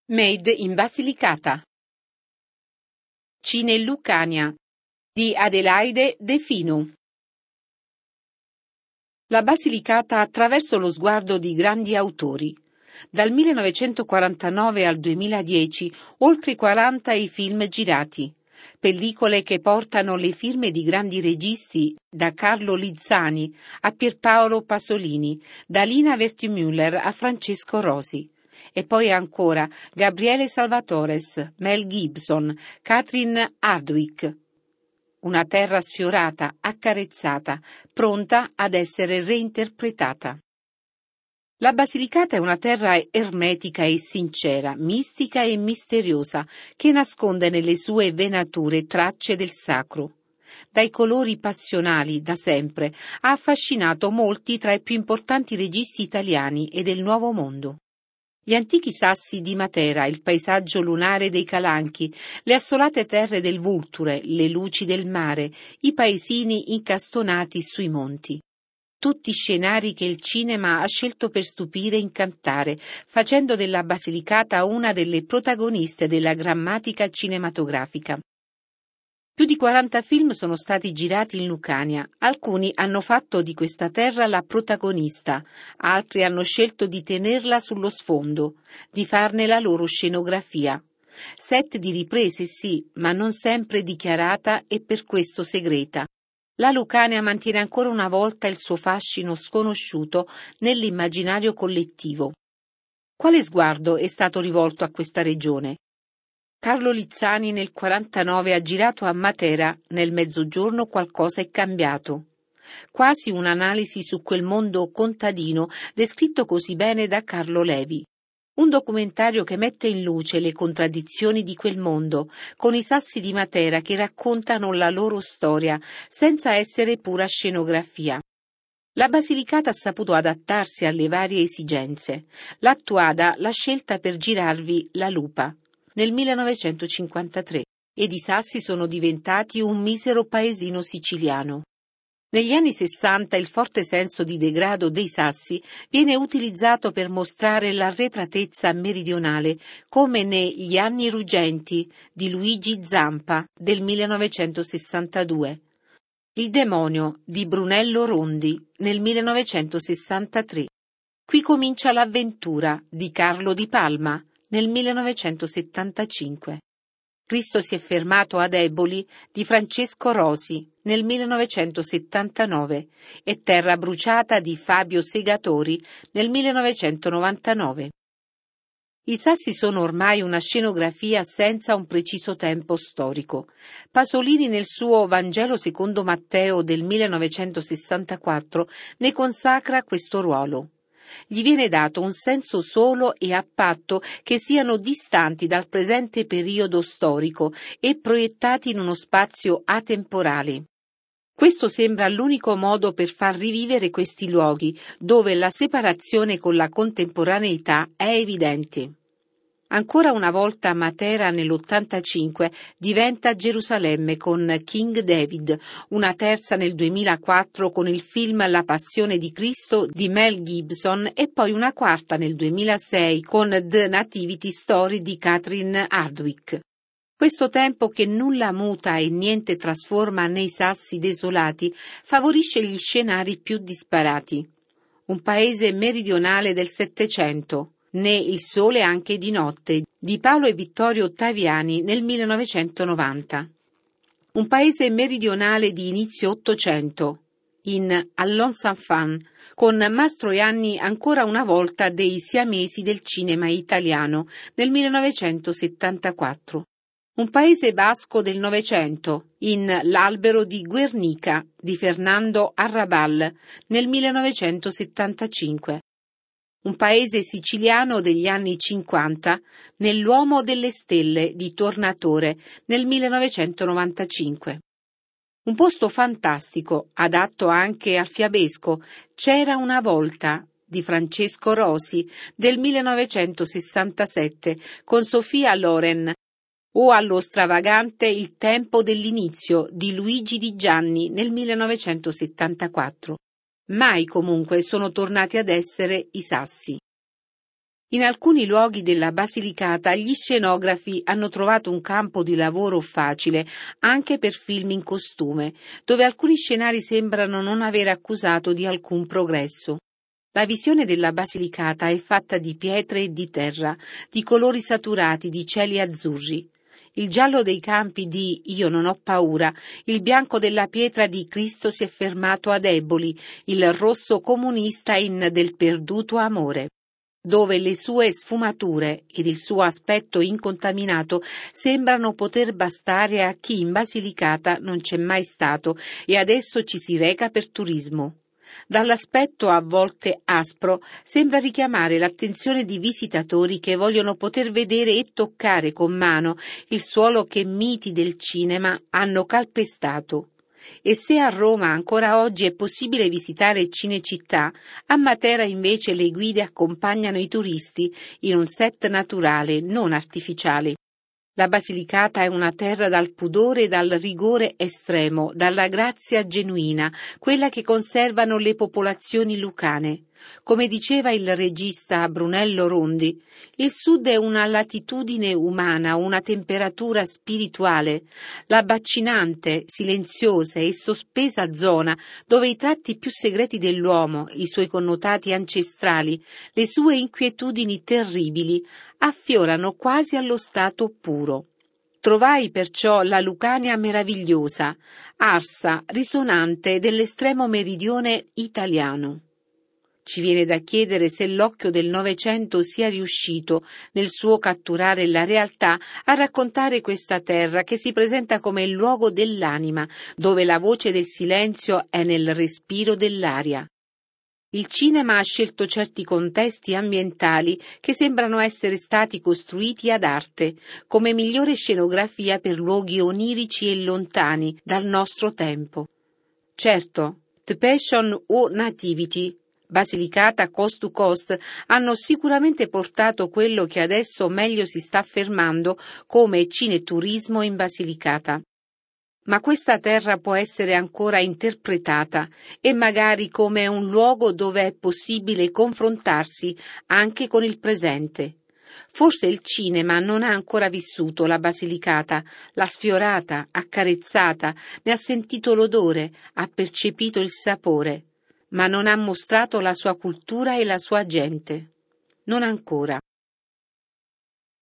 Made in Basilicata. Cine Lucania di Adelaide De Finu. La Basilicata attraverso lo sguardo di grandi autori. Dal 1949 al 2010, oltre 40 i film girati. Pellicole che portano le firme di grandi registi, da Carlo Lizzani a Pierpaolo Pasolini, da Lina Wertmüller a Francesco Rosi. E poi ancora Gabriele Salvatores, Mel Gibson, Catherine Hardwicke. Una terra sfiorata, accarezzata, pronta ad essere reinterpretata. La Basilicata è una terra ermetica e sincera, mistica e misteriosa, che nasconde nelle sue venature tracce del sacro. Dai colori passionali, da sempre, ha affascinato molti tra i più importanti registi italiani e del Nuovo Mondo. Gli antichi sassi di Matera, il paesaggio lunare dei Calanchi, le assolate terre del Vulture, le luci del mare, i paesini incastonati sui monti. Tutti scenari che il cinema ha scelto per stupire e incantare, facendo della Basilicata una delle protagoniste della grammatica cinematografica. Più di 40 film sono stati girati in Lucania, alcuni hanno fatto di questa terra la protagonista, altri hanno scelto di tenerla sullo sfondo, di farne la loro scenografia. Set di riprese sì, ma non sempre dichiarata e per questo segreta. La Lucania mantiene ancora una volta il suo fascino sconosciuto nell'immaginario collettivo. Quale sguardo è stato rivolto a questa regione? Carlo Lizzani nel 1949 ha girato a Matera, nel Mezzogiorno qualcosa è cambiato. Quasi un'analisi su quel mondo contadino descritto così bene da Carlo Levi. Un documentario che mette in luce le contraddizioni di quel mondo, con i sassi di Matera che raccontano la loro storia, senza essere pura scenografia. La Basilicata ha saputo adattarsi alle varie esigenze. L'Attuada l'ha scelta per girarvi La Lupa nel 1953 ed i sassi sono diventati un misero paesino siciliano. Negli anni 60 il forte senso di degrado dei sassi viene utilizzato per mostrare l'arretratezza meridionale, come negli Anni ruggenti di Luigi Zampa del 1962. Il demonio di Brunello Rondi nel 1963. Qui comincia l'avventura di Carlo Di Palma nel 1975. Cristo si è fermato ad Eboli di Francesco Rosi nel 1979 e Terra bruciata di Fabio Segatori nel 1999. I sassi sono ormai una scenografia senza un preciso tempo storico. Pasolini nel suo Vangelo secondo Matteo del 1964 ne consacra questo ruolo. Gli viene dato un senso solo e a patto che siano distanti dal presente periodo storico e proiettati in uno spazio atemporale. Questo sembra l'unico modo per far rivivere questi luoghi, dove la separazione con la contemporaneità è evidente. Ancora una volta Matera nell'85 diventa Gerusalemme con King David, una terza nel 2004 con il film La Passione di Cristo di Mel Gibson e poi una quarta nel 2006 con The Nativity Story di Catherine Hardwicke. Questo tempo che nulla muta e niente trasforma nei sassi desolati favorisce gli scenari più disparati. Un paese meridionale del Settecento. Né Il sole anche di notte, di Paolo e Vittorio Ottaviani nel 1990. Un paese meridionale di inizio Ottocento, in Allons enfants, con Mastroianni ancora una volta dei siamesi del cinema italiano nel 1974. Un paese basco del Novecento, in L'albero di Guernica, di Fernando Arrabal nel 1975. Un paese siciliano degli anni 50, nell'Uomo delle stelle di Tornatore nel 1995. Un posto fantastico, adatto anche al fiabesco, C'era una volta di Francesco Rosi del 1967 con Sofia Loren, o allo stravagante Il tempo dell'inizio di Luigi Di Gianni nel 1974. Mai comunque sono tornati ad essere i sassi. In alcuni luoghi della Basilicata gli scenografi hanno trovato un campo di lavoro facile anche per film in costume, dove alcuni scenari sembrano non aver accusato di alcun progresso. La visione della Basilicata è fatta di pietre e di terra, di colori saturati, di cieli azzurri. Il giallo dei campi di Io non ho paura, il bianco della pietra di Cristo si è fermato ad Eboli, il rosso comunista in Del perduto amore, dove le sue sfumature ed il suo aspetto incontaminato sembrano poter bastare a chi in Basilicata non c'è mai stato e adesso ci si reca per turismo. Dall'aspetto a volte aspro sembra richiamare l'attenzione di visitatori che vogliono poter vedere e toccare con mano il suolo che miti del cinema hanno calpestato. E se a Roma ancora oggi è possibile visitare Cinecittà, a Matera invece le guide accompagnano i turisti in un set naturale, non artificiale. La Basilicata è una terra dal pudore e dal rigore estremo, dalla grazia genuina, quella che conservano le popolazioni lucane. Come diceva il regista Brunello Rondi, il sud è una latitudine umana, una temperatura spirituale, la baccinante, silenziosa e sospesa zona dove i tratti più segreti dell'uomo, i suoi connotati ancestrali, le sue inquietudini terribili, affiorano quasi allo stato puro. Trovai perciò la Lucania meravigliosa, arsa, risonante dell'estremo meridione italiano. Ci viene da chiedere se l'occhio del Novecento sia riuscito, nel suo catturare la realtà, a raccontare questa terra che si presenta come il luogo dell'anima, dove la voce del silenzio è nel respiro dell'aria. Il cinema ha scelto certi contesti ambientali che sembrano essere stati costruiti ad arte, come migliore scenografia per luoghi onirici e lontani dal nostro tempo. Certo, The Passion o Nativity, Basilicata Coast to Coast, hanno sicuramente portato quello che adesso meglio si sta affermando come cineturismo in Basilicata. Ma questa terra può essere ancora interpretata e magari come un luogo dove è possibile confrontarsi anche con il presente. Forse il cinema non ha ancora vissuto la Basilicata, l'ha sfiorata, accarezzata, ne ha sentito l'odore, ha percepito il sapore, ma non ha mostrato la sua cultura e la sua gente. Non ancora.